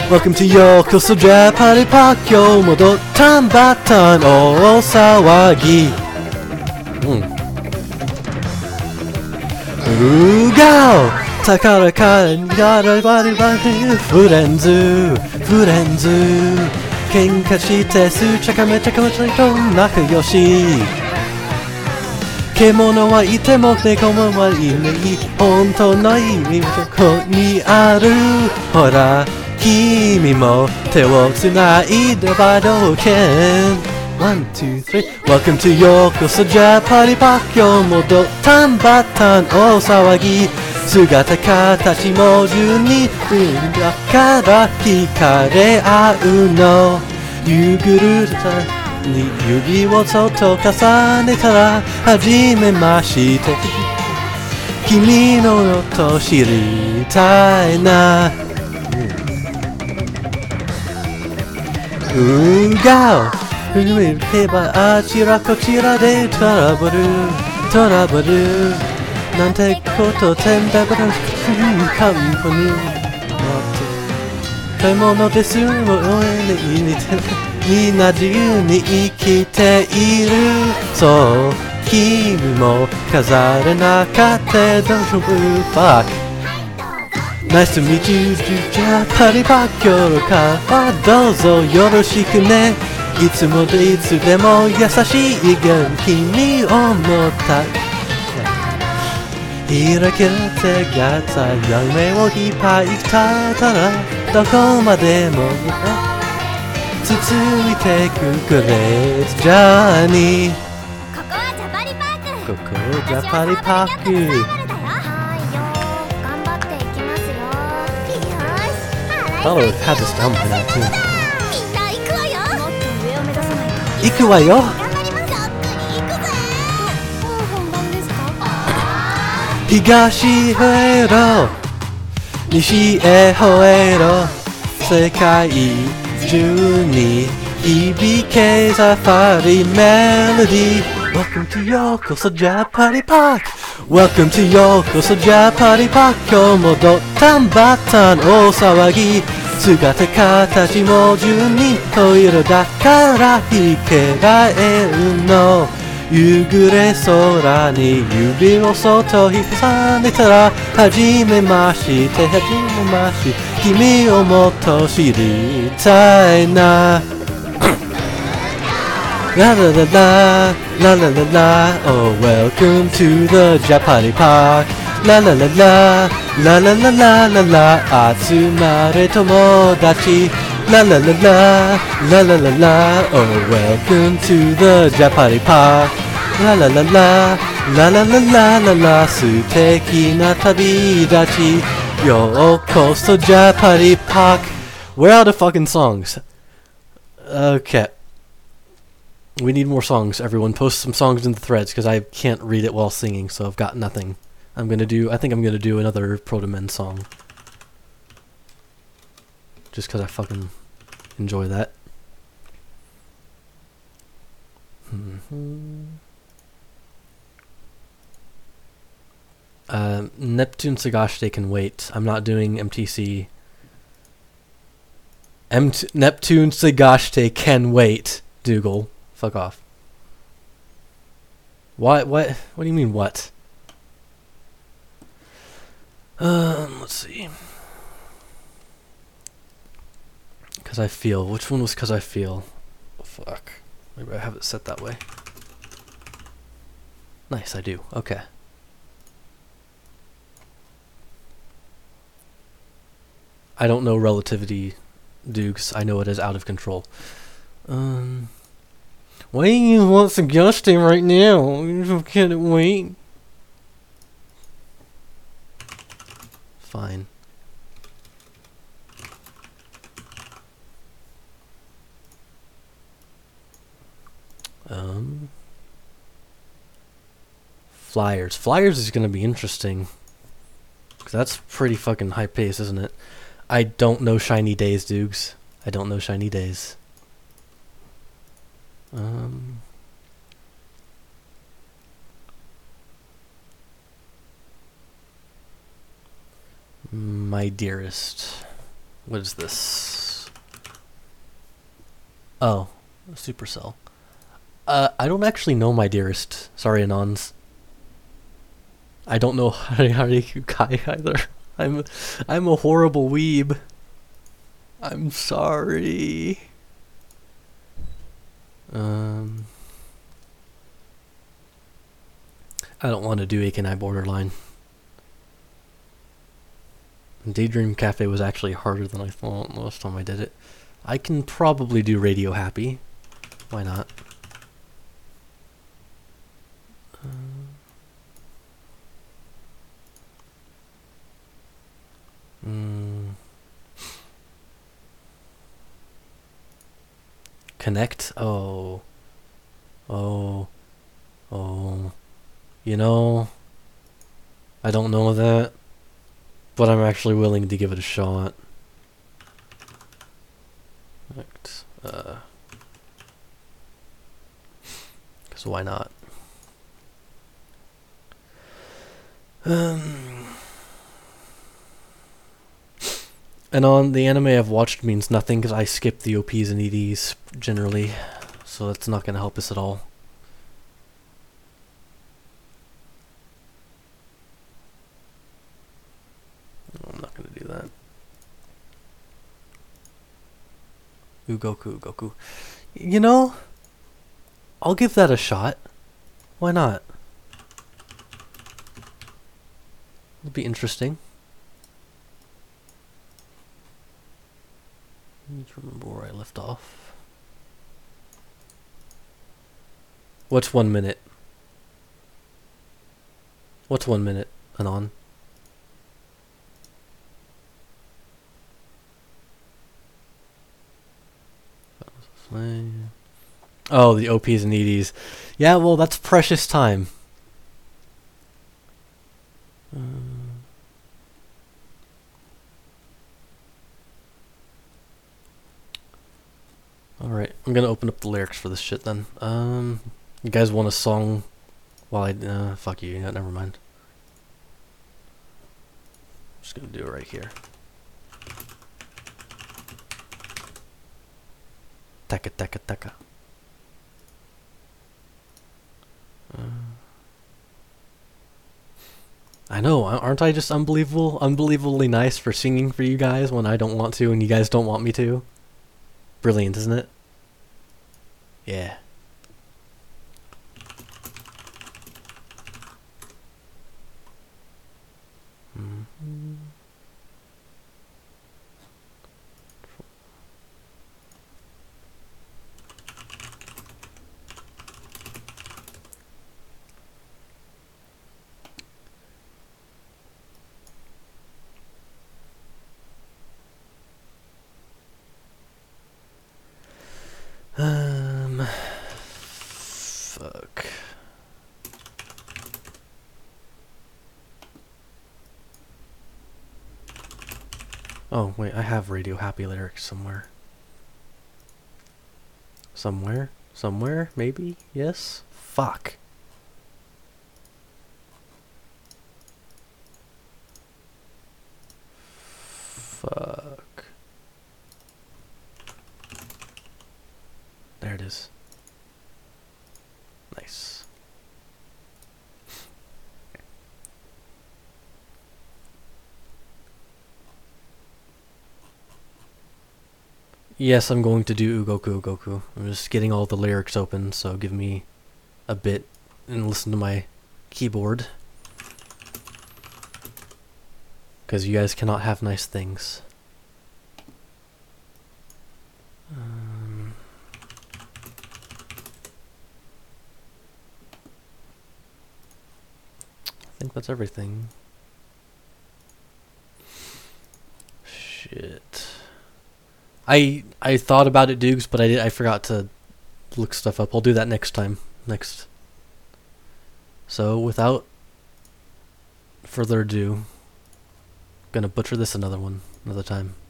Welcome to ようこそジャパリパッ今日もドッタンバッタン大騒ぎうがお宝かやらばりばりフレンズ喧嘩してすちゃかめちゃかめちゃと仲良し獣はいても猫もはいない本当の意味はそこにあるほら君も手をつないでばどけOne, two, three Welcome to ようこそジャパリパッ今日もドッタンバッタン大騒ぎ姿形も順にだから惹かれ合うの夕暮れたに指をそっと重ねたら初めまして君のこと知りたいなうがお振り向けばあちらこちらでトラブルなんてことてんだばらカンパニー買い物ですもみんな自由に生きているそう君も飾れなかった大丈夫バックNice to meet you ジャパリパッ今日からどうぞよろしくねいつもでいつでも優しいが君を思った開けてがた夢を引っ張ったらどこまでも続いてくグレートジャーニーここはジャパリパークここはジャパリパークはいよ頑張っていきますよよし Follow had this down by now too みんな行くわよもっと上を目指さないと行くわよ頑張りますざっくり行くぜもう本番ですか東へろ西へ吠えろ世界中に響けサファリメロディー Welcome to ようこそジャパリパーク Welcome to ようこそジャパリパーク今日もドッタンバッタン大騒ぎ姿形も順にトイレだから引けられるの夕暮れ空に指をそっと引っ重ねたら初めまして君をもっと知りたいなララララララララ Oh welcome to the Japari Park ララララララララララ集まれ友達ララララララララ Oh welcome to the Japari Park ララララララララララ素敵な旅立ちようこそ Japari Park Where are the fucking songs? Okay We need more songs. Everyone post some songs in the threads because I can't read it while singing, so I've got nothing. I think I'm gonna do another Proto Men song. Just because I fucking enjoy that. Neptune Sagashite can wait. I'm not doing MTC. Neptune Sagashite can wait, Dougal. Fuck off. What do you mean, what? Let's see. Cause I feel. Which one was cause I feel? Fuck. Maybe I have it set that way. Nice, I do. Okay. I don't know relativity, Dukes. I know it is out of control. Why do you want suggesting right now? You can't wait. Fine. Flyers. Flyers is gonna be interesting. Cause that's pretty fucking high pace, isn't it? I don't know Shiny Days, Dukes. I don't know Shiny Days. My dearest. What is this? Oh, Supercell. I don't actually know, my dearest. Sorry, Anons. I don't know Hare Kai either. I'm a horrible weeb. I'm sorry. I don't want to do Akanai Borderline. Daydream Cafe was actually harder than I thought last time I did it. I can probably do Radio Happy. Why not? Connect? Oh. You know, I don't know that, but I'm actually willing to give it a shot. Connect. So why not? And on the anime I've watched means nothing because I skip the OPs and EDs generally, so that's not going to help us at all. I'm not going to do that. Ugoku. You know, I'll give that a shot. Why not? It'll be interesting. I need to remember where I left off. What's 1 minute? What's 1 minute, Anon? Oh, the OPs and EDs. Yeah, well, that's precious time. Alright, I'm gonna open up the lyrics for this shit then. You guys want a song while I... fuck you, never mind. I'm just gonna do it right here. Taka. I know, aren't I just unbelievably nice for singing for you guys when I don't want to and you guys don't want me to? Brilliant, isn't it? Yeah. Fuck. Oh, wait, I have Radio Happy lyrics somewhere. Somewhere, maybe? Yes? Fuck. Fuck. There it is. Nice. Yes, I'm going to do Ugoku. I'm just getting all the lyrics open, so give me a bit and listen to my keyboard. Because you guys cannot have nice things. I think that's everything. Shit. I thought about it, Dukes, but I forgot to look stuff up. I'll do that next time. So, without further ado, gonna butcher this another time.